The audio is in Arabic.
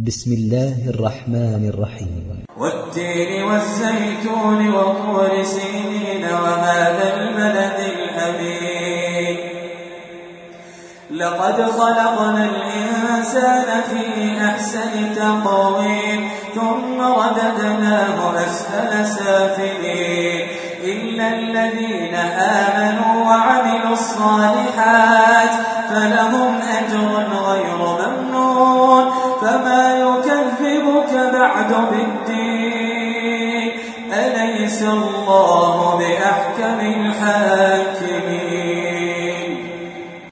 بسم الله الرحمن الرحيم. والتين والزيتون وطور سينين وهذا البلد الأمين لقد خلقنا الإنسان في أحسن تقويم ثم رددناه أسفل سافلين إلا الذين آمنوا وعملوا الصالحات فلهم أجر غير ممنون فما يكذبك بعد بالدين أليس الله بأحكم الحاكمين